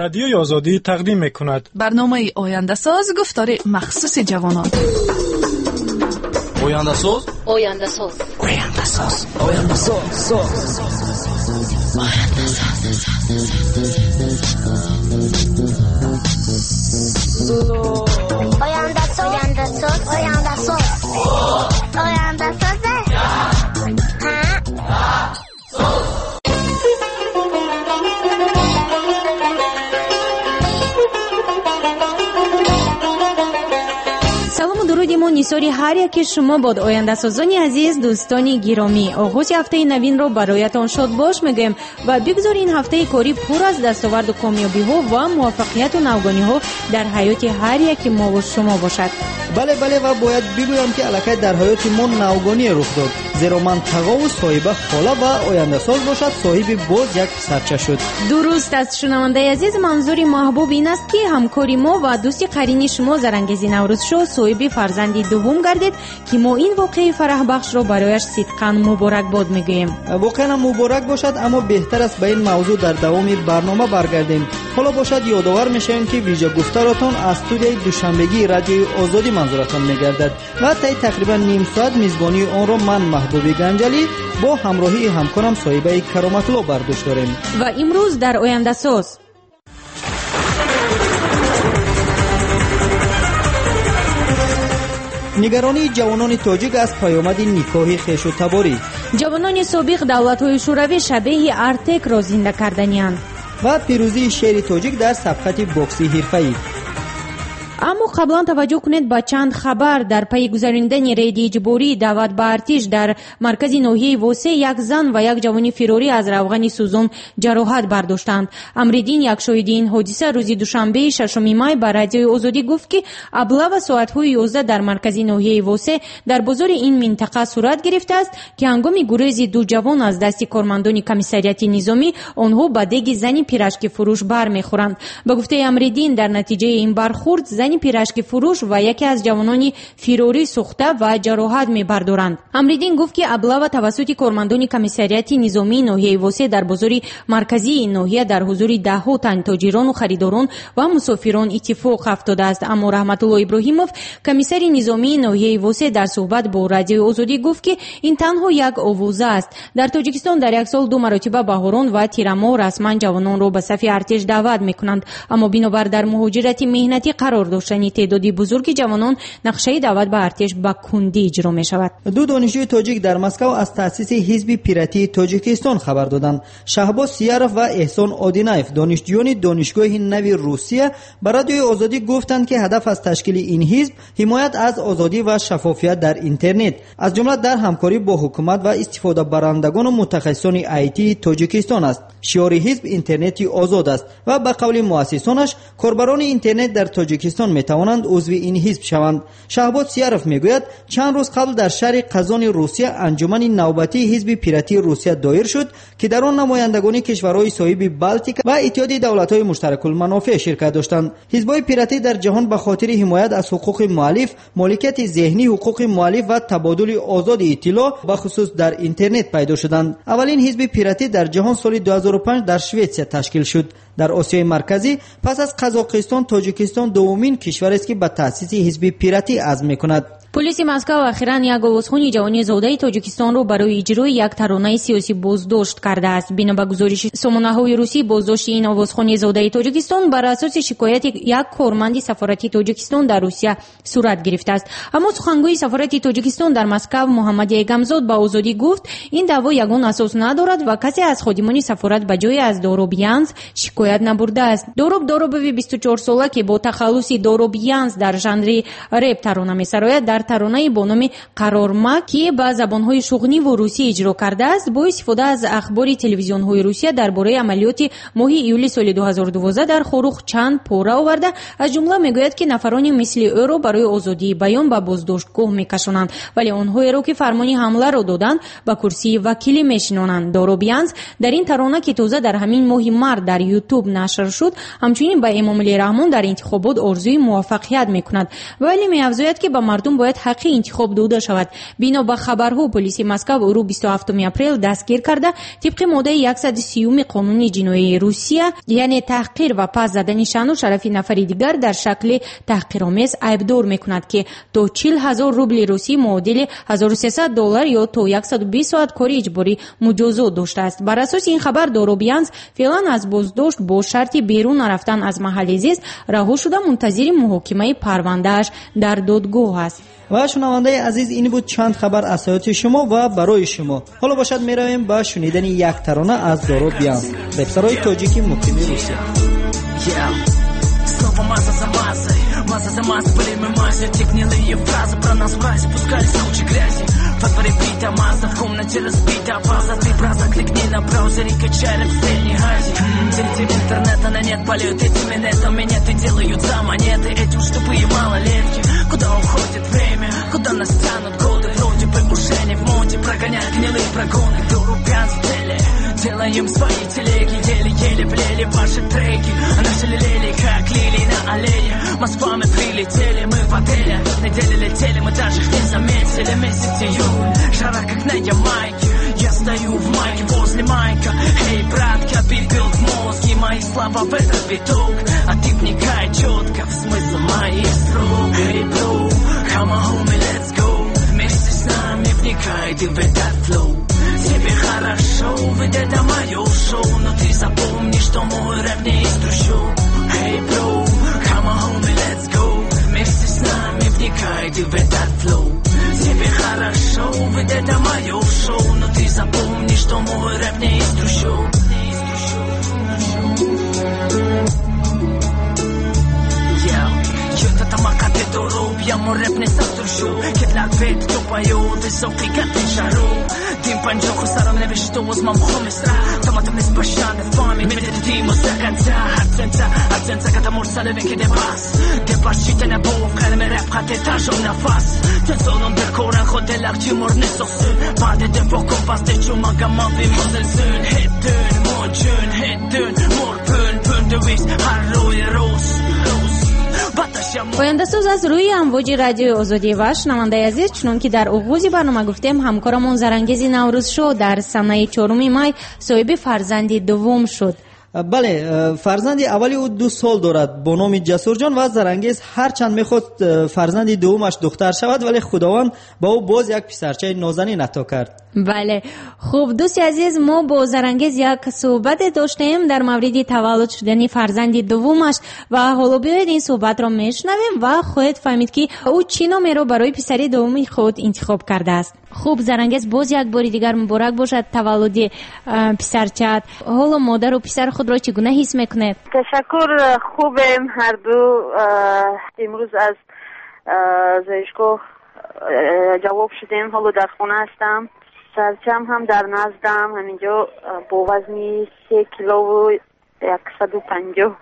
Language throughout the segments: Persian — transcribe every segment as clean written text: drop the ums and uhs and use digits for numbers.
رادیوی آزادی تقدیم می‌کند. برنامه آینده ساز گفتار مخصوص جوانان. آینده ساز، آینده ساز، آینده ساز، آینده ساز، آینده ساز، آینده ساز، آینده ساز، آینده ساز. ما نیساری هر یکی شما بود آینده سازانی عزیز دوستانی گرامی، آغاز هفته نوین رو برایتان شاد باش میگیم و بگذارین هفته کاری پر از دستاورد و کامیابی ها و موفقیت و نوگانی ها در حیات هر یکی ما و شما باشد. بله و باید بگویم که الکی در حیات ما نوگانی رخ داد، زیرا منطقه و صاحب خاله و آینده ساز باشد صاحب باز یک سرچه شد. درست است شنونده عزیز، منظور محبوب این است که همکاری ما و دوستی قرینی شما زرانگیزی نوروز شو صاحب فرزندی دوم گردید که ما این واقعه فرح بخش رو برایش صدقاً مبارک باد میگوییم. واقعا مبارک باشد، اما بهتر است به این موضوع در دوام برنامه برگردیم. حالا باشد یادآور میشیم که ویژه گفتاراتون از استودیوی دوشنبگی رادیوی آزادی منظورتان میگردد و تا تقریبا نیم ساعت میزبانی آن را من محبوب گنجلی با همراهی همکارم صاحبه کرامت الله برداشت داریم. و امروز در آینده ساز نگرانی جوانان تاجیک از پیامد نکاح خویش و تباری. جوانان سابق دولت‌های شوروی شبیه ارتک را زنده کردنی‌اند. و پیروزی شیر تاجیک در سبقت بوکسی حرفه‌ای. اما قبلا توجه کنید به چند خبر. در پی گذراندن رید اجباری دعوت به ارتش در مرکز ناحیه وسه یک زن و یک جوان فراری از روغن سوزان جراحت برداشتند. امرالدین یک شاهد این حادثه روز دوشنبه 6 مای به رادیوی آزادی گفت که ابله ساعت‌های 11 در مرکز ناحیه وسه در بازار این منطقه صورت گرفته است که هنگام گریز دو جوان از دست کارمندان کمیساریات نظامی آنها به دیگ زنی پیراشکی فروش برمیخورند. به گفته امرالدین در نتیجه این برخورد زنی پیراشکی فروش و یکی از جوانان فراری سوخته و جراحت می‌بردارند. امرالدین گفت که ابله توسط کارمندان کمیساریات نظامی ناحیه وسه در بازار مرکزی این ناحیه در حضور ده‌ها تن تاجران و خریداران و مسافران اتفاق افتاده است. اما رحمت الله ابراهیموف کمیسر نظامی ناحیه وسه در صحبت با رادیو آزادی گفت که این تنها یک آوازه است. در تاجیکستان در یک سال 2 مرتبه بهاران و تیرما رسما جوانان را به صف ارتش دعوت می‌کنند، اما بنابر در مهاجرت مهنتی قرار داشتن تعدادی بزرگ جوانان نقشه دعوت به ارتش به کندی اجرا می شود. دو دانشجوی تاجیک در مسکو از تأسیس حزب پیراتی تاجیکستان خبر دادند. شهباز سیارف و احسان آدینایف دانشجویان دانشگاه نوی روسیه به رادیوی آزادی گفتند که هدف از تشکیل این حزب حمایت از آزادی و شفافیت در اینترنت، از جمله در همکاری با حکومت و استفاده برندگان و متخصصان آیتی تاجیکستان است. شعار حزب اینترنتی آزاد است و به قول مؤسسانش کاربران اینترنت در تاجیکستان میتوانند عضو این حزب شوند. شهباز سیارف میگوید چند روز قبل در شهر قزان روسیه انجمن نوبتی حزب پیراتی روسیه دایر شد که در آن نمایندگان کشورهای صاحب بالتیک و اتحادیه دولت‌های مشترک المنافع شرکت داشتند. حزب‌های پیراتی در جهان به خاطر حمایت از حقوق مؤلف، مالکیت ذهنی حقوق مؤلف و تبادل آزاد اطلاع به خصوص در اینترنت پیدا شدند. اولین حزب پیراتی در جهان سال 2005 در سوئیسرا تشکیل شد. در آسیای مرکزی پس از قزاقستان تاجیکستان دومین کشور است که به تأسیس حزب پیراتی عزم می‌کند. پلیس مسکو اخیراً یک آوازخوان جوانی زاده تاجیکستان را برای اجرای یک ترانه سیاسی بازداشت کرده است. بنا به گزارش سامانه‌های روسی بازداشت این آوازخوان زاده تاجیکستان بر اساس شکایت یک کارمند سفارت تاجیکستان در روسیه صورت گرفته است. اما سخنگوی سفارت تاجیکستان در مسکو محمد یگمزاد به آزادی گفت این دعوا یگان اساس ندارد و کسی از خادمان سفارت به جای از داروبیانز شکایت نبرده است. داروبوی 24 ساله که با تخلص داروبیانز در ژانر رپ ترانه می‌سراید در ترانه با نام قرارما که با زبان‌های شغلی و روسی اجرا کرده است با استفاده از اخبار تلویزیون‌های روسیه درباره عملیات ماه ایولی سال 2012 در خروخ چند پاره آورده. از جمله میگوید که نفرانی مثل او را برای آزادی بیان به بازداشتگاه میکشانند، ولی آنهایی را که فرمان حمله را دادند به کرسی وکیلی میشنانند. داروبیانز در این ترانه که تازه در همین ماه مارس در یوتیوب نشر شد همچنین به امام علی رحمان در انتخابات آرزوی موفقیت میکند، ولی می‌افزاید که به مردم باید باید حقی انتخاب داده شود. بنا به خبرها پلیس مسکو او رو 27 اپریل دستگیر کرده. طبق ماده 130 قانون جنایی روسیه، یعنی تحقیر و پس زدن شأن و شرف نفری دیگر در شکل تحقیرآمیز عیبدار میکند که تا 40,000 روبل روسی معادل $1300 یا تا 120 ساعت کار اجباری مجازات داشته است. بر اساس این خبر داروبیانس فعلا از بازداشت با شرط بیرون رفتن از محل زیست رها شده منتظر محاکمه پروندهش در دادگاه است. و شنونده عزیز، این بود چند خبر از حیات شما و برای شما. حالا باشد میرویم با شنیدن یک ترانه از داروبیانس، رپسرای تاجیکی مقیم روسیه. Масса за массой, были мы массе, те гнилые фразы про нас мрази, пускались кучи грязи. Во дворе бита масса, в комнате разбита фаза, ты браза, кликни на браузере, качай рэп в средней Азии. Телетип интернета на нет, болеют этими нетом, меня ты делают за монеты, эти уж тупые малолетки. Куда уходит время, куда нас тянут годы, вроде бы уже не в моде, прогоняют гнилые прогоны, дорубян в теле. Делаем свои телеги, еле-еле влели ваши треки. Начали лели, как лилии на аллее. Москва, мы прилетели, мы в отеле. Недели летели, мы даже их не заметили. Месяц июль, жара как на Ямайке. Я стою в майке возле майка. Эй, братка, бил в мозге мои слова в этот виток. А ты вникай четко в смысл моих строк. Эй, бро, come on, homie, let's go. Вместе с нами вникай ты в этот флоу. Тебе хорошо, ведь это мое шоу, но ты запомни, что мой рэп не из трущоб. Hey bro, come on homie, let's go. Вместе с нами вникай ты в этот флоу. Тебе хорошо, ведь это мое шоу, но ты запомни, что мой рэп не из трущоб. Что-то там акаты дорог, я мой рэп не сотрушу. Кетлак вет, кто поет, высокий как ты жару. Тим панчоху старом небе, что возьмам хомисра. Томатом из пощады в память, медитативно до конца. Акцента, когда морса левенки де бас. Де пашите на бог, калме рэп, хате тажом на фас. Тен солон дер коран, ходе лак, тимор не сосун. Паде де фоком фас, де чумага мави мозель сун. Хеттун, моджун, хеттун, морпун, пун де вис, харрой рос. پاینده‌ساز از روی امواج رادیو آزادی و شنونده عزیز، چون که در آغاز برنامه گفتیم، همکارمون زرنگیز نوروز شو در سنه 4 مای صاحب فرزندی دوم شد. بله، فرزند اولی او 2 سال دارد با نام جسور جان و زرنگیز هرچند میخواد فرزند دومش دختر شود ولی خداوند با او باز یک پسرچه نازنین عطا کرد. بله، خوب دوستی عزیز، ما با زرنگیز یک صحبت داشتیم در مورد تولد شدن فرزند دومش و حالا بیایید این صحبت را میشنویم و خواهید فهمید که او چی نامی را برای پسری دومی خود انتخاب کرده است. خوب زرنگیز، باز یک بار دیگر مبارک باشد تولد پسرچت. حالا مادر و پسر خود را چگونه حس میکنید؟ تشکر، خوبم هر دو. امروز از زایشگاه جواب شدیم، حالا در خانه هستم. سرچم هم در نزدم، همینجا با وزنی 3 کیلو و 150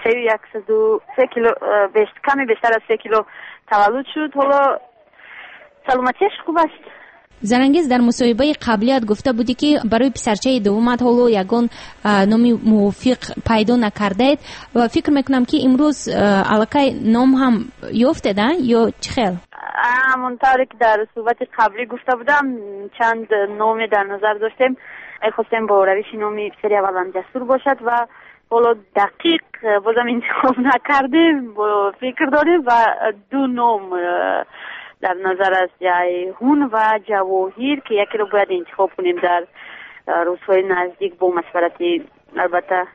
3 کیلو کمی بیشتر از 3 کیلو تولد شد. حالا سلامتیش خوب است. زرنگیز، در مصاحبه قبلیت گفته بودی که برای پسرچه دومت حالا یگان نامی موافق پیدا نکردید و فکر میکنم که امروز علاقه نام هم یافتیدن یا چه خیل؟ همونطوری که در صحبت قبلی گفته بودم چند نام در نظر داشتیم. خواستیم با روش نامی پسری اولا جسور باشد و حالا دقیق بازم انتخاب نکردیم، با فکر داریم و 2 نام در نظر است، جیهون و جواهیر که یکی رو باید انتخاب کنیم در روزهای نزدیک با مشورت البته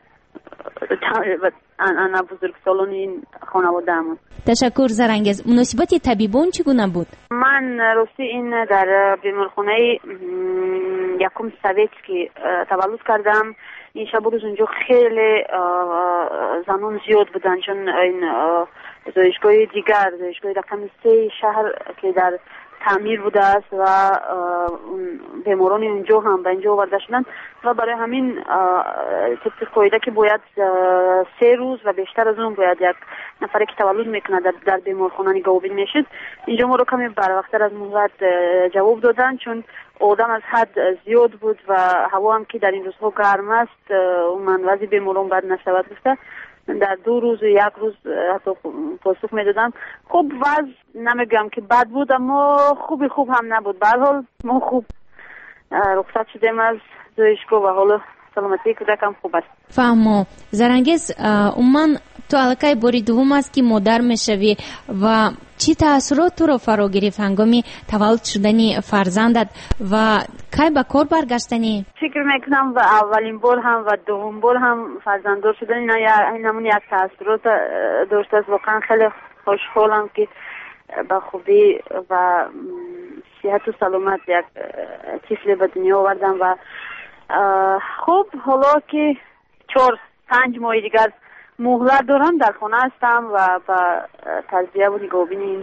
انا بزرگسالان این خانواده همون. تشکر زرنگیز. مناسبت طبیبان چگونه بود؟ من راستی این در بیمارخانه یکم سویتسکی تولد کردم. این شب روز اونجا خیلی زنان زیاد بودن، چون این زایشگاه دیگر، زایشگاه رقم 3 شهر که در تعمیر بوده است و بیماران اونجا هم به اینجا آورده شدن و برای همین طبق قاعده که باید 3 روز و بیشتر از اون باید یک نفری که تولد میکنه در بیمارخانه نگاهبین میشد. اینجا ما رو کمی بروقتر از مهلت جواب دادن، چون آدم از حد زیاد بود و هوا هم که در این روزها گرم است، من وضع بیماران بد نشود گفته در 2 روز و 1 روز حتی پاسخ میدادن. خوب وضع نمیگم که بد بود، اما خوب هم نبود. به هر حال ما خوب رخصت شدیم از دانشگاه و حالا سلامتی کودکم خوب است. فهمو زرنگیز، عموما تو الکای باری دوم است که مادر میشوی و چی تأثیرات تو رو فرا گرفت هنگامی تولد شدنی فرزندت و کی به کار برگشتنی؟ فکر میکنم و اولین بار هم و دوم بار هم فرزنددار شدن این همون یک تأثیرات داشته است. واقعا خیلی خوشحالم که به خوبی و صحت و سلامت یک طفل به دنیا آوردم و خب حالا که 4-5 ماه دیگر مهلت دارم، در خانه هستم و با تربیت و نگاهبین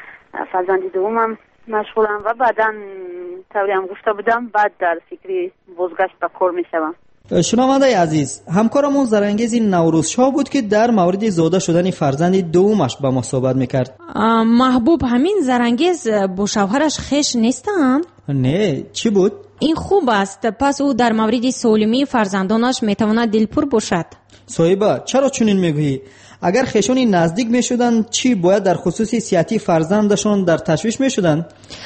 فرزند دومم مشغولم و بعداً طوری هم گفته بودم بعد در فکری بازگشت به کار میشوم. شنونده عزیز، همکارمون زرنگیز نوروز شاه بود که در مورد زاده شدن فرزند دومش با ما صحبت میکرد. محبوب، همین زرنگیز با شوهرش خش نیستن؟ نه، چی بود؟ این خوب است، پس او در مورد سالمی فرزندانش میتواند دلپور باشد. صاحبه، چرا چنین میگویی؟ اگر خشونی نزدیک میشدن چی باید در خصوص صحتی فرزندشون در تشویش میشدن؟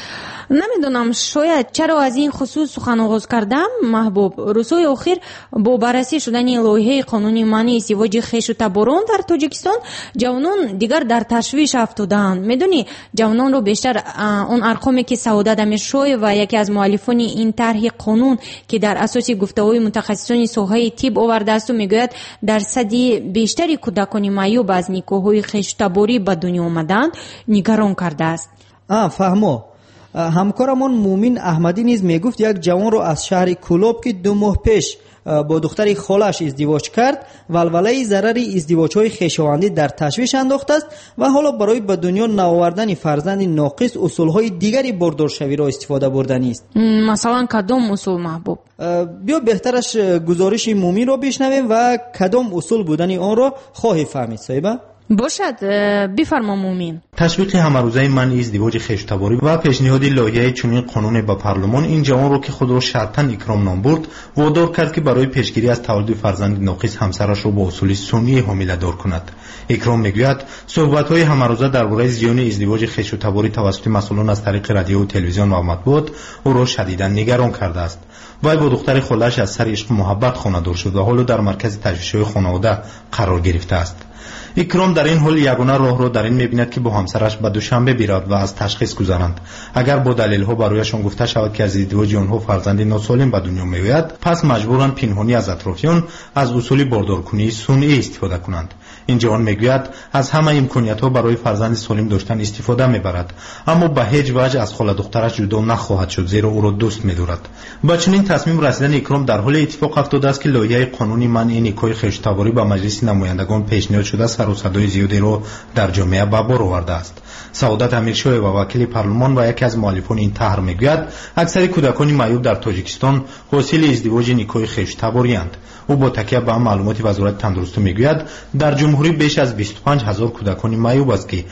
نمیدونم، شاید چرا از این خصوص سخن آغاز کردم محبوب. روزهای اخیر با بررسی شدن لایحه قانونی منع ازدواج خویش و تباران در تاجیکستان جوانان دیگر در تشویش افتادند. میدونی جوانان رو بیشتر اون ارقامی که سعادت امیرشاه و یکی از مؤلفان این طرح قانون که در اساس گفته‌های متخصصان ساحه طب آورده است و میگوید درصد بیشتری کودکان معیوب از نکاح‌های خویش تباری به دنیا آمدند نگران کرده است. فهمو. همکارمون مومین احمدی نیز میگفت یک جوان رو از شهر کولوب که 2 ماه پیش با دختری خالش ازدواج کرد ولوله ضرر ازدواج‌های خویشاوندی در تشویش انداخته است و حالا برای به دنیا نآوردن فرزند ناقص اصول‌های دیگری باردارشوی را استفاده بردنی است. مثلا کدام اصول محبوب؟ بیا بهترش گزارش مومین رو بشنویم و کدام اصول بودنی آن را خواهی فهمید. صاحبه باشد، بفرما مومین. تشویق همروزه منع ازدواج خویشتباری و پیشنهاد لایحه چنین قانون با پارلمان این جوان رو که خود را شرطاً اکرام نام برد وادار کرد که برای پیشگیری از تولد فرزند ناقص همسرش را با اصول سنی حامله دار کند. اکرام میگوید صحبت‌های همروزه درباره زیان ازدواج خویشتباری توسط مسئولان از طریق رادیو و تلویزیون و مطبوعات او را شدیداً نگران کرده است. وی با دختر خالش از سر عشق محبت خانه‌دار شد و حالا در مرکز تشویش‌های خانواده قرار گرفته است. اکرام در این حال یگانه راه را در این می‌بیند که با همسرش به دوشنبه برود و از تشخیص گذارند. اگر با دلیل‌ها برایشان گفته شود که از ازدواج آنها فرزند ناسالم به دنیا می‌آید، پس مجبورند پنهانی از اطرافیان از اصول باردارکنی سنی استفاده کنند. این جوان میگوید از همه امکانیت‌ها برای فرزند سالم داشتن استفاده می‌برد، اما به هیچ وجه از خاله دخترش جدا نخواهد شد زیرا او را دوست می‌دارد. با چنین تصمیم رسیدن اکرام در حال اتفاق افتاده است که لایحه قانونی منع نکاح خویشتباری به مجلس نمایندگان پیشنهاد شده سر و صدای زیادی را در جامعه به بار آورده است. سعادت امیرشاه و وکیل پارلمان و یکی از مؤلفان این طرح میگوید اکثر کودکان معیوب در تاجیکستان حاصل ازدواج نکاح خویشتباری اند. او با تکیه به معلومات وزارت تندرستی میگوید در جمهوری بیش از 25000 کودکان معیوب است که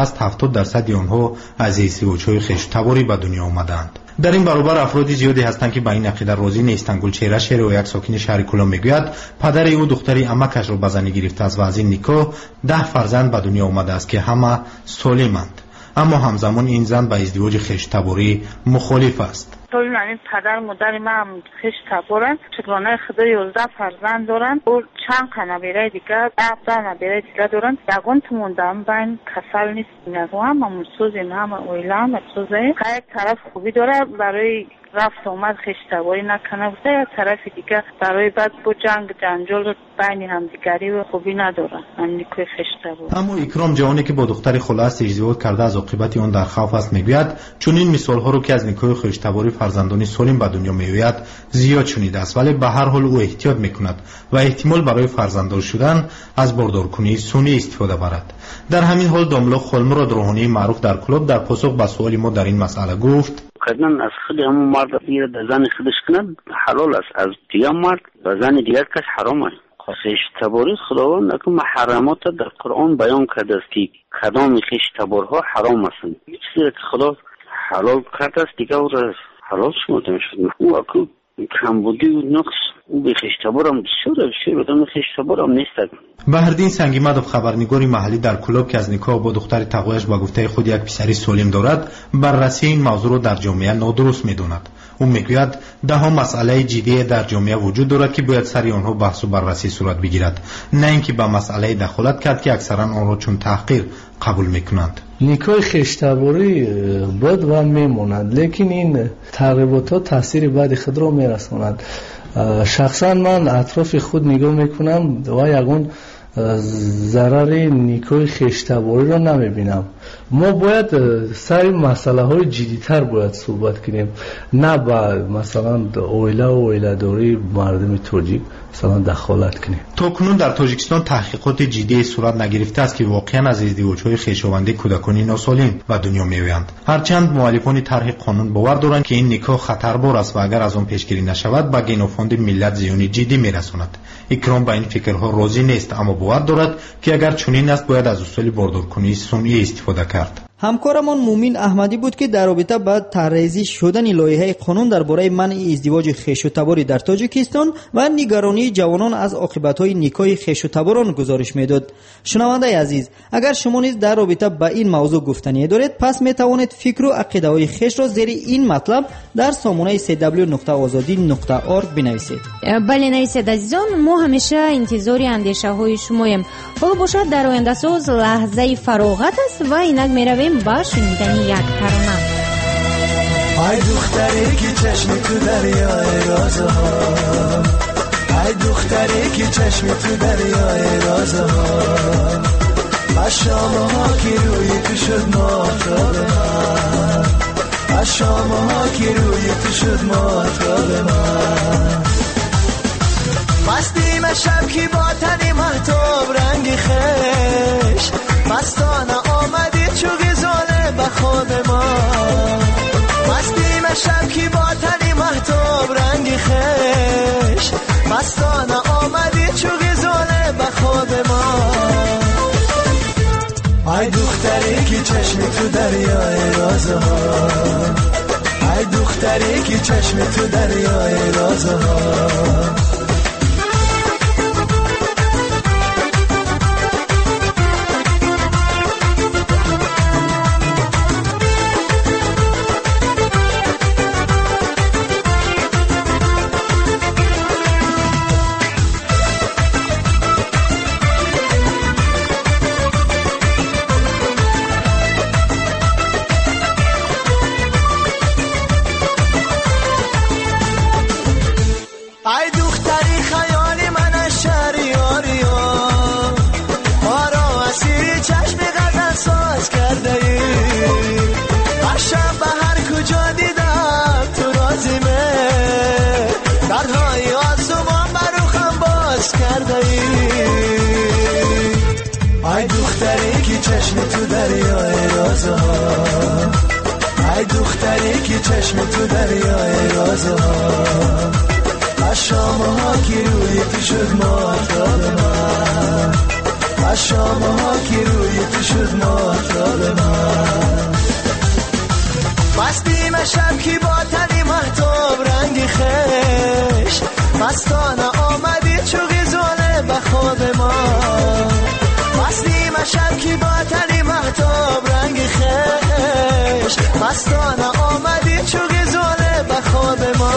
60-70% آنها از ازدواج‌های خویشتباری به دنیا آمدند. در این برابر افرادی زیادی هستند که به این عقیده راضی نیستند. گلچهره شیر و یک ساکن شهر کلام میگوید پدر او دختری عمکش را به زنی گرفته است و از این نکاح 10 فرزند به دنیا آمده است که همه سالمند، اما همزمان این زن به ازدواج خویشتباری مخالف است. این پدر مادر من هم خویشتبارن، چگانه خدا 11 فرزند دارن و چند نبیره دیگر 10 نبیره دیگر دارن. یگان تو موندم بین کسل نیست، نگو هم مرسوز این هم اویله هم مرسوزه یک طرف خوبی داره برای رفت آمد خویشتباری نکنه و یک طرف دیگه برای بعد با جنجال بین هم دیگری و خوبی نداره نکاح خویشتباری. اما اکرام جوانی که با دختر خالش ازدواج کرده از عاقبت آن در خوف است میگوید چون این مثال ها رو که از نکاح خویشتباری فرزندانی سالم به دنیا میآید زیاد شنیده است، ولی به هر حال او احتیاط میکند و احتمال برای فرزنددار شدن از باردارکنی سنی استفاده برد. در همین حال داملا خلمراد روحانی معروف در کلوب در پاسخ به سوال ما در این مسئله گفت قدرن از خود همون مرد دیگه در زن خودش کند حلال است، از دیگه مرد و زن دیگر کس حرام است. خویشتباری خداوند که محرمات در قرآن بیان کرده است که کدام خویشتبارها حرام هستند. چیزی که خدا حلال کرده است دیگه او را حلال شمرده میشد. او اکو کمبودی و نقص او به خویشتبار هم بسیار آدم خویشتبار هم نیست. بهردین سنگیمدov خبرنگاری محلی در کلوب که از نکاح با دختر تقویش با گفته خود یک پسری سالم دارد بررسی این موضوع را در جامعه نادرست می‌داند. او میگوید ده مسئله جدی در جامعه وجود دارد که باید سر آنها بحث و بررسی صورت بگیرد، نه اینکه به مسئله دخالت کرد که اکثرا آن را چون تحقیر قبول میکنند. نیکای خشتباری بود و میموند، لیکن این تغییرات ها تاثیر بعد خود را میرساند. شخصا من اطراف خود نگاه میکنم و یگان ضرر نیکای خشتباری را نمیبینم. ما باید سر مسئله های جدیتر باید صحبت کنیم، نه با مثلا اویله و اویله داری مردم تاجیک مثلا دخالت کنیم. تا کنون در تاجیکستان تحقیقات جدی صورت نگرفته است که واقعا از ازدواج‌های خویشاوندی کودکانی ناسالم به دنیا میآیند. هرچند مؤلفان طرح قانون باور دارند که این نکاح خطربار است و اگر از آن پیشگیری نشود به گینوفوند ملت زیانی جدی میرساند. اکرام به این فکرها راضی نیست، اما باور دارد که اگر چنین است باید از اصول باردارکنی صنعی استفاده کرد. همکارمان مومین احمدی بود که در رابطه با طرحریزی شدن لایحه قانون درباره منع ازدواج خویش و تباری در تاجیکستان و نگرانی جوانان از عاقبت‌های نکاح خویش و تباران گزارش میداد. شنونده عزیز، اگر شما نیز در رابطه با این موضوع گفتنی دارید، پس می توانید فکر و عقیده‌های خویش را زیر این مطلب در سامانه cw.azadi.org بنویسید. بله نویسید عزیزان، ما همیشه انتظار اندیشه‌های شماییم. حالا باشد در آینده ساز لحظه فراغت است و اینک میرویم با شنیدن یک ترانه. ای دختری که چشم تو دریای رازها، ای دختری که چشم تو دریای رازها، از شامها که روی تو شد ماتاب من، از شامها که روی تو شد ماتاب من، مستیم شب که با تنی مهتاب رنگ خش، مستانه آمدی چو گزاله به خواب ما، مستیم شب که با تنی مهتاب رنگ خش، مستانه آمدی چو گزاله به خواب ما، ای دختری که چشم تو دریای رازها، ای دختری که چشم تو دریای رازها. ای دختری که چشم تو دریای رازها، ای دختری که چشم تو دریای رازها، از شامها که روی تو شد ماتاب من، از شامها که روی تو شد ماتاب من، مستیم شب که با تنی مهتاب رنگ خش، مستانه آمدی چو غزاله به خواب ما، مستیم شب که با تنی مهتاب رنگ خش، مستانه آمدی چو غزاله به خواب ما،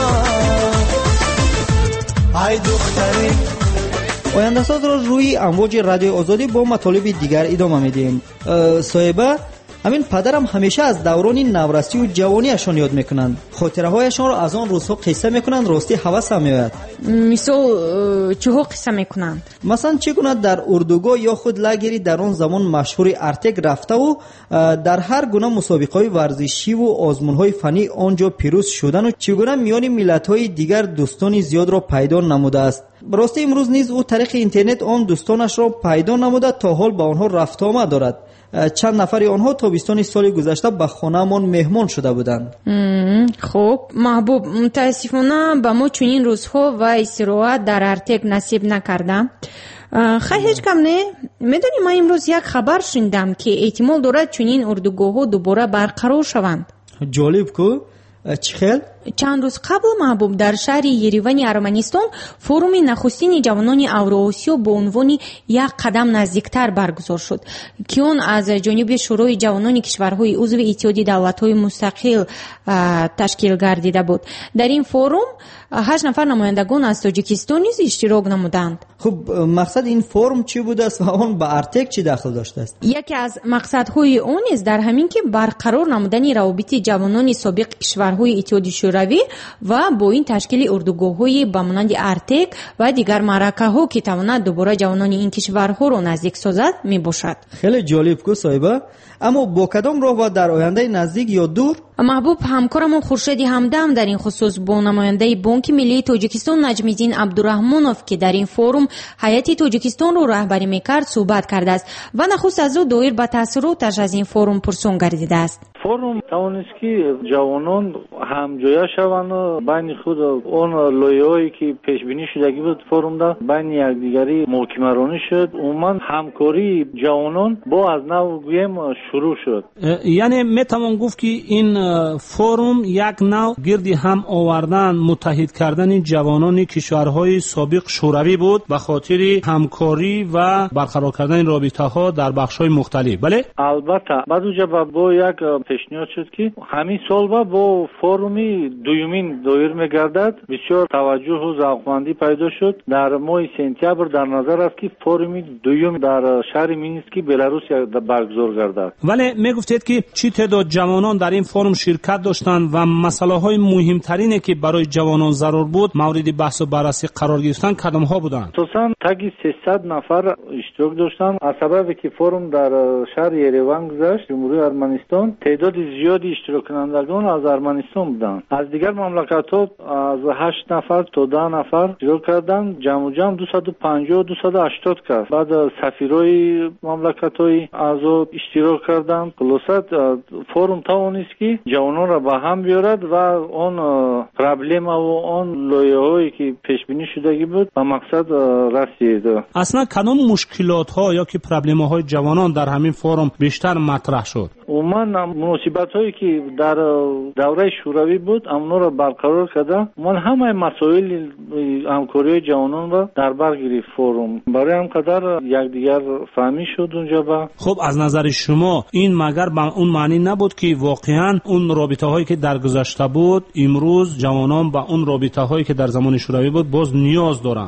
ای دختری. آینده ساز را روی امواج رادیو آزادی با مطالب دیگر ادامه میدیم. صاحبه، همین پدرم همیشه از دوران نورستی و جوانیشان یاد میکنند. خاطره هایشان را از آن روزها قصه میکنند. راستی هوسم میآید. مثل چه قصه میکنند؟ مثلا چگونه در اردوگاه یا خود لاگری در آن زمان مشهور ارتگ رفته و در هر گونه مسابقه‌های ورزشی و آزمون‌های فنی آنجا پیروز شدن و چگونه میان ملت‌های دیگر دوستانی زیاد را پیدا نموده است. راستی امروز نیز او طریق اینترنت آن دوستانش را پیدا نموده، تا حال با آنها رفت آمد دارد. چند نفری آنها تابستان سال گذشته به خانه‌مان مهمان شده بودند. خب محبوب، متاسفانه به ما چنین روزها و استراحت در ارتگ نصیب نکردم. خیلی هیچ کم نه. میدونی من امروز یک خبر شنیدم که احتمال دارد چنین اردوگاه‌ها دوباره برقرار شوند. جالب کو؟ چه خیل؟ چند روز قبل محبوب در شهر یریوان ارمنستان فوروم نخستین جوانان اوراسیا با عنوان یک قدم نزدیکتر برگزار شد که آن از جانب شورای جوانان کشورهای عضو اتحادیه دولت‌های مستقل تشکیل گردیده بود. در این فوروم 8 نفر نمایندگان از تاجیکستان نیز اشتراک نمودند. خب مقصد این فوروم چی بوده است و آن به ارتک چی دخل داشته است؟ یکی از مقصدهای آن است در همین که برقرار نمودن روابط جوانان سابق کشورهای اتحادیه شوروی و با این تشکیل اردوگاه‌های به مانند ارتک و دیگر معرکه‌ها که تواند دوباره جوانان این کشورها را نزدیک سازد میباشد. خیلی جالب کو صاحبه. اما با کدام راه و در آینده نزدیک یا دور؟ محبوب همکارمون خورشید همدم در این خصوص با نماینده بانک ملی تاجیکستان نجمیدین عبدالرحمانوف که در این فوروم هیئت تاجیکستان رو رهبری میکرد صحبت کرده است و نخست از او دایر به تاثیراتش از این فوروم پرسون گردیده است. فوروم توانست که جوانان همجویا شوند بین خود اون لایه‌ای که پیش بینی شدگی بود فوروم دا بین یکدیگری محاکمه رانی شد. عموما همکاری جوانان با از نو گویم شروع شد. یعنی میتوان گفت که این فوروم یک نوع گردی هم آوردن متحد کردن جوانان کشورهای سابق شوروی بود به خاطر همکاری و برقرار کردن رابطه ها در بخش‌های مختلف. بله البته بعد اونجا با یک پیشنهاد شد که همین سال با فورومی دومین دایر میگردد. بسیار توجه و ذوقمندی پیدا شد. در ماه سپتامبر در نظر است که فورومی دوم در شهر مینسک بلاروس برگزار گردد. ولی میگفتید که چی تعداد جوانان در این فوروم شرکت داشتند و مسائل مهمترینی که برای جوانان ضرور بود مورد بحث و بررسی قرار گرفتن کدام ها بودند؟ خصوصا تاگی 300 نفر اشتراک داشتند. از سببی که فوروم در شهر یریوان گذشت جمهوری ارمنستان تعداد زیادی اشتراک کنندگان از ارمنستان بودند. از دیگر مملکت‌ها از 8 نفر تا 10 نفر اشتراک کردند. جمع 250 280 کس. بعد سفیرای مملکت‌های اعضا اشتراک کردند. خلاصه فوروم توانست که جوانان را به هم بیارد و اون پرابلم و اون لایه‌هایی که پیش بینی شدگی بود به مقصد رسید. اصلا کدام مشکلات ها یا که پرابلم های جوانان در همین فوروم بیشتر مطرح شد؟ عموما مناسبت هایی که در دوره شوروی بود اونها را برقرار کرده. من همه مسائل همکاری جوانان را در بر گرفت فوروم. برای همقدر یکدیگر فهمی شد اونجا. با خب از نظر شما این مگر به اون معنی نبود که واقعا اون رابطه هایی که در گذشته بود امروز جوانان با اون رابطه هایی که در زمان شوروی بود باز نیاز دارن؟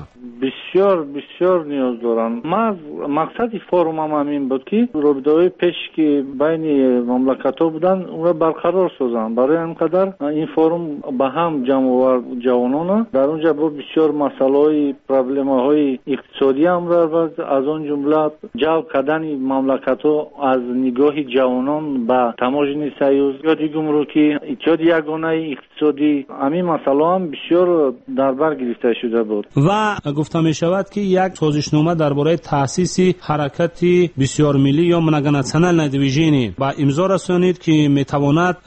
بسیار نیاز دارن. مقصد فوروم هم همین بود که رابطه‌های پیش که بین مملکت‌ها بودن اون را برقرار سازن. برای اینقدر این فوروم به هم جمع آورد جوانان. در اونجا با بسیار مسائل پرابلم‌های اقتصادی هم را از اون جمله جلب کردن مملکت‌ها از نگاه جوانان به تماشای سیوز یا گمرکی ایجاد یگانه اقتصادی همین مسائل هم بسیار در بر گرفته شده بود. و گفته می شود که یک سازشنامه درباره تأسیس حرکت بسیار ملی یا منگناسیونال دیویژن با امضا رسانید که می تواند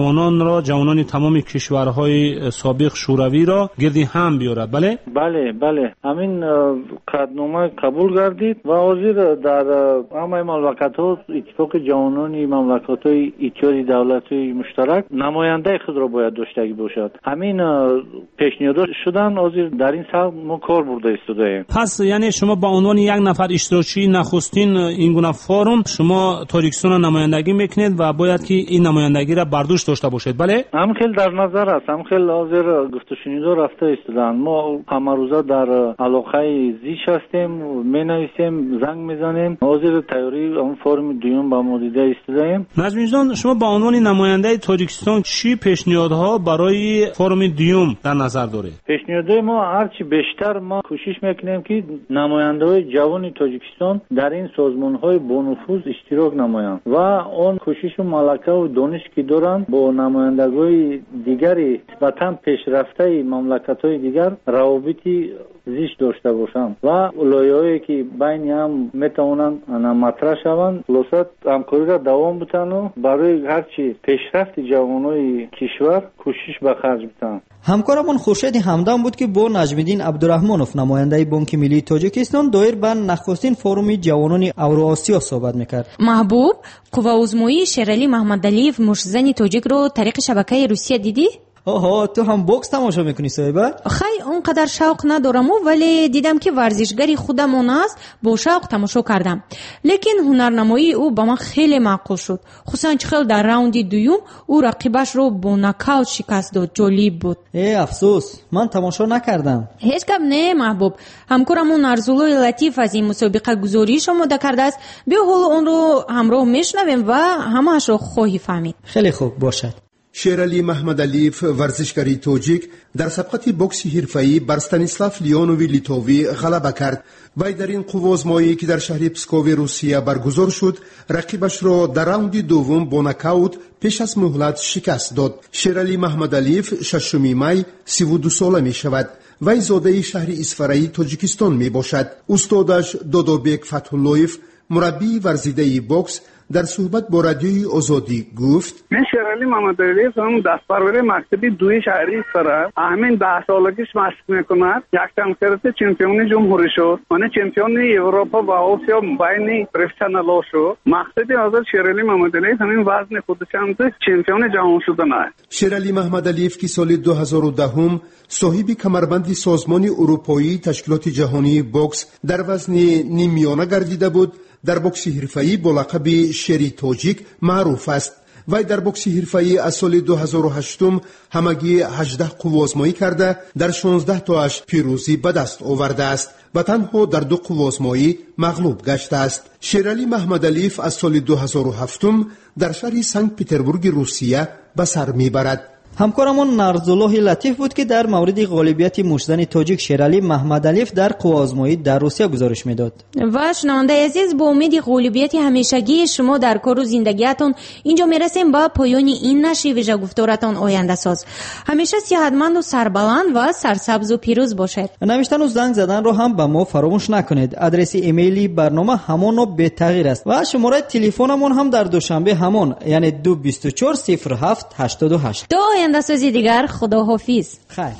جوانان تمام کشورهای سابق شوروی را گردی هم بیارد. بله همین قطعنامه قبول گردید و حاضر در همه مملکت‌ها اتفاق جوانان مملکت‌های اتحادیه دولت‌های مشترک نماینده خود را باید داشته باشد. همین پیشنهاد شدن حاضر در این سال ما کار برده ایستاده. پس یعنی شما با عنوان یک نفر اشتراکی نخستین این گونه فوروم شما تاجیکستان نمایندگی میکنید و باید که این نمایندگی را برداشت داشته باشید. بله هم خیلی در نظر است. هم خیلی حاضر گفت و شنیده رفته ایستادن. ما همه روزه در علاقه زیش هستیم، مینویسیم، زنگ میزنیم. حاضر تیاری اون فوروم دوم با ما دیده ایستادیم. نجمی جان شما با عنوان نماینده تاجیکستان چی پیشنهادها برای فوروم دوم در نظر دارید؟ پیشنهادهای ما هرچی بیشتر ما کوشش میکنیم که نماینده‌های جوان تاجیکستان در این سازمان‌های بانفوذ اشتراک نمایند و اون کوشش و ملکه و دانش که دارن با نمایندگان دیگری نسبتاً پیشرفته مملکت‌های دیگر روابطی زیست داشته باشند و لایه‌هایی که بین هم میتوانند مطرح شوند خلاصت همکاری را دوام بدن و برای هرچی پیشرفت جوانای کشور کوشش به خرج بدن. همکارمون خورشید همدم بود که با نجمیدین عبدالرحمانوف نماینده بانک ملی تاجیکستان دایر به نخستین فوروم جوانان اوراسیا صحبت میکرد. محبوب قوه عظمایی شیرعلی محمدعلیف مشزن تاجیک رو طریق شبکه روسیه دیدی؟ اوه تو هم بوکس تماشا میکنی صاحبه؟ خیلی اونقدر شوق ندارم ولی دیدم که ورزشگری خودمون است با شوق تماشا کردم. لیکن هنرنمایی او با من خیلی معقول شد. خصوصا چخیل در راوند دوم او رقیبش رو با ناکاوت شکست داد. جالب بود. افسوس من تماشا نکردم. هیچ گپ نه محبوب. همکارمون ارزولای لطیف از این مسابقه گزارش آماده کرده است. بیا حالا اون رو همراه میشنویم و همه‌اش رو خواهی فهمید. خیلی خوب باشد. شیرالی محمدعلیف ورزشکاری توجیک در سبقت بوکس حرفه‌ای بر استانیسلاف لیونووی لیتووی غلبه کرد. وی در این قوازمایی که در شهر پسکوو روسیه برگزار شد رقیبش را در راوند دوم با ناکاوت پیش از مهلت شکست داد. شیرالی محمدعلیف 6 می 32 ساله می شود. وی زاده شهر اسفرایی تاجیکستان می باشد. استادش دادابک فتح‌اللهیف مربی ورزیده بوکس در صحبت با رادیوی آزادی گفت من شیرالی محمدعلیف هم دستپرور مکتبی دوی شهری اسفرا همین 10 سالگیش مشق میکند. یک تمثیلات چمپیون جمهوری شد. من چمپیون اروپا و آسیا بین پروفشنال شد. مقصد حاضر شیرالی محمدعلیف همین وزن خودش هم چمپیون جهان شدن است. شیرالی محمدعلیف که سال 2010 صاحب کمربند سازمان اروپایی تشکیلات جهانی بوکس در وزن نیمیانه گردیده بود، در بوکس حرفه‌ای با لقب شری تاجیک معروف است. وی در بوکس حرفه‌ای از سال 2008 همگی 18 قوازمایی کرده در 16 تاش پیروزی به دست آورده است و تنها در 2 قوازمایی مغلوب گشته است. شیرالی محمدعلیف از سال 2007 در شهر سنت پترزبورگ روسیه به سر میبرد. همکارمون نرزالله لطیف بود که در مورد غالبیت مشتزن تاجیک شیرالی محمدعلیف در قوازمایی در روسیه گزارش میداد. و شنونده عزیز با امید غالبیت همیشگی شما در کار و زندگیتون اینجا میرسیم با پایان این نشر ویژه گفتارتون آینده ساز. همیشه صحتمند و سربلند و سرسبز و پیروز باشید. نوشتن و زنگ زدن رو هم به ما فراموش نکنید. آدرس ایمیلی برنامه همان و به تغییر است و شماره تلفنمون هم در دوشنبه همان یعنی 224 07 88. آینده سازی دیگر خداحافظ. خیر.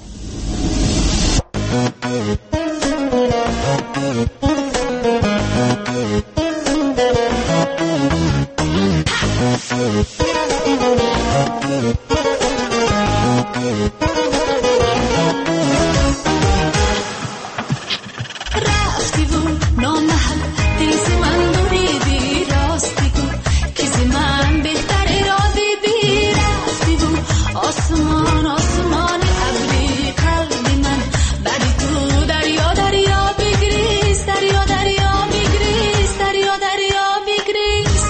رفتی بود نامحل دیزی من دوریدی راستی بود کسی من بهتره را دیدی رفتی بود آسمان آسمان ابری قلبی من بری تو دریا دریا بگریز دریا دریا بگریز دریا دریا بگریز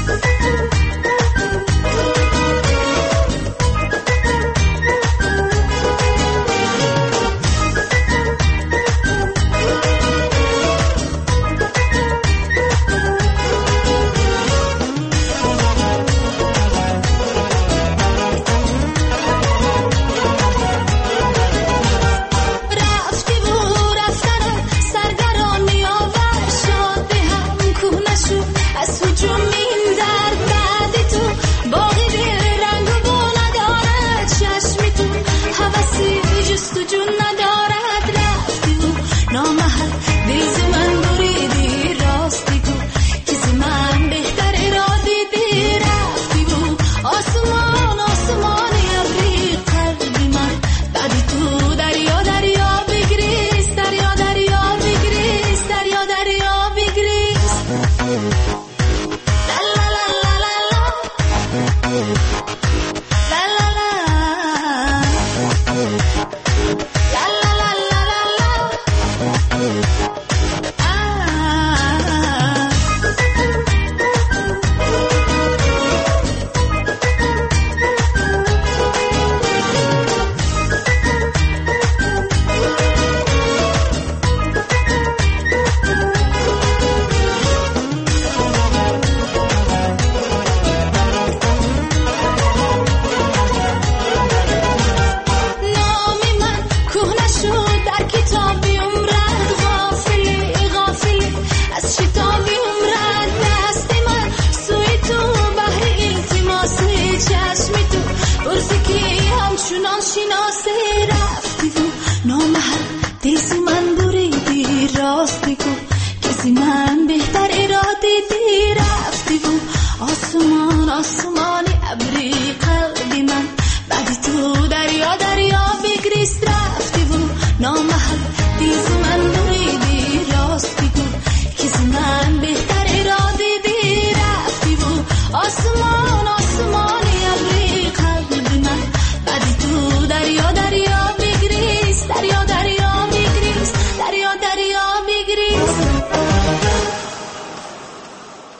آسمان